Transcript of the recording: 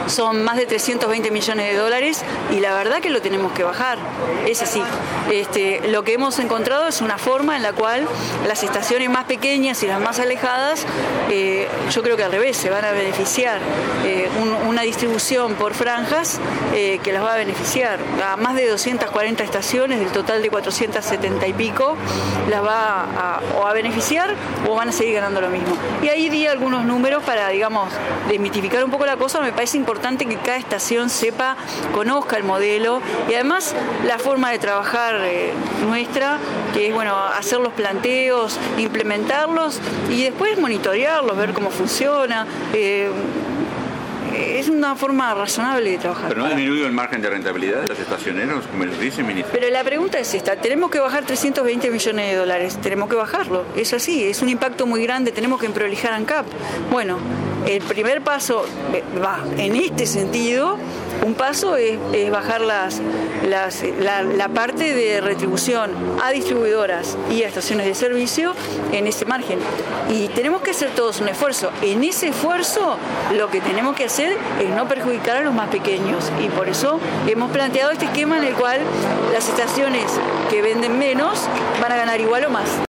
son más de 320 millones de dólares y la verdad que lo tenemos que bajar, es así. Lo que hemos encontrado es una forma en la cual las estaciones más pequeñas y las más alejadas, yo creo que al revés, se van a beneficiar. Una distribución por franjas que las va a beneficiar. A más de 240 estaciones, del total de 470 y pico, las va a beneficiar o van a seguir ganando lo mismo. Y ahí di algunos números para, digamos, desmitificar un poco la cosa. Me parece importante que cada estación sepa, conozca el modelo y además la forma de trabajar nuestra, que es, bueno, hacer los planteos, implementarlos y después monitorearlos, ver cómo funciona. Es una forma razonable de trabajar. ¿Pero no ha disminuido el margen de rentabilidad de los estacioneros, como les dice el ministro? Pero la pregunta es esta, tenemos que bajar 320 millones de dólares, tenemos que bajarlo, es así, es un impacto muy grande, tenemos que prolijar ANCAP. Bueno, el primer paso va en este sentido. Un paso es bajar la parte de retribución a distribuidoras y a estaciones de servicio en ese margen. Y tenemos que hacer todos un esfuerzo. En ese esfuerzo lo que tenemos que hacer es no perjudicar a los más pequeños. Y por eso hemos planteado este esquema en el cual las estaciones que venden menos van a ganar igual o más.